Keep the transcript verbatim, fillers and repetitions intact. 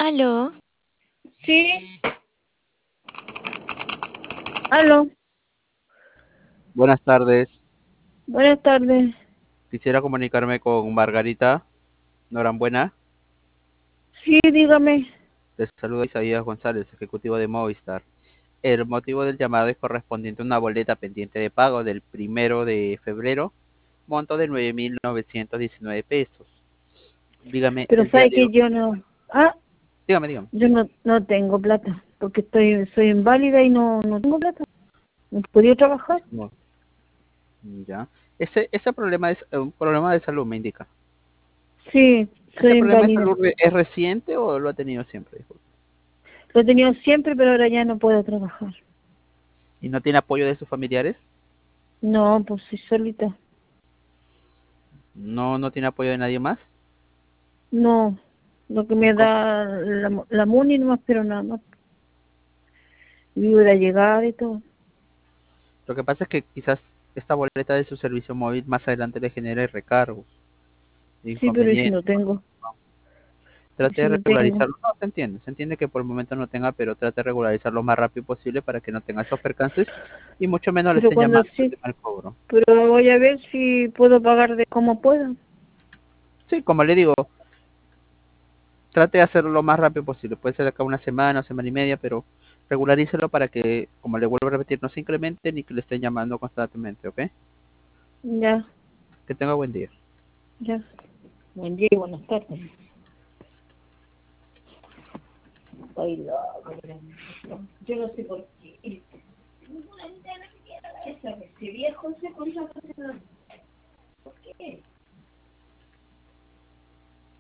Aló, Sí, aló, Buenas tardes. buenas tardes. Quisiera comunicarme con Margarita Norambuena. Sí, dígame. Les saluda Isaías González, ejecutivo de Movistar. El motivo del llamado es correspondiente a una boleta pendiente de pago del primero de febrero, monto de nueve mil novecientos diecinueve pesos. Dígame, Pero el día sabe de que hoy. yo no, ah, Dígame, dígame. yo no, no tengo plata, porque estoy, soy inválida y no, no tengo plata. No he podido trabajar. No, ya. Ese, ese problema es eh, un problema de salud, me indica. Sí, ¿Ese soy problema de inválida. salud re- es reciente o lo ha tenido siempre? Disculpe? Lo he tenido siempre, pero ahora ya no puedo trabajar. ¿Y no tiene apoyo de sus familiares? No, pues soy solita. No, no tiene apoyo de nadie más. No, lo que ¿Y me cómo? da la, la MUNI nomás, pero nada más. Vivo de llegar y todo. Lo que pasa es que quizás esta boleta de su servicio móvil más adelante le genere recargos, Sí, pero ¿y si no inconvenientes. tengo? ¿Y Trate si de no tengo? regularizarlo. No, se entiende. Se entiende que por el momento no tenga, pero trate de regularizarlo lo más rápido posible para que no tenga esos percances y mucho menos le Pero estén cuando llamando por el sí, tema del cobro. pero voy a ver si puedo pagar de como pueda. Sí, como le digo, trate de hacerlo lo más rápido posible. Puede ser acá una semana o semana y media, pero regularícelo para que, como le vuelvo a repetir, no se incremente ni que le estén llamando constantemente, ¿ok? Ya, Que tenga buen día. ya. Buen día y buenas tardes. Estoy loco. Yo no sé por qué. ¿Qué sabe? Si viejo se contra. ¿Por qué?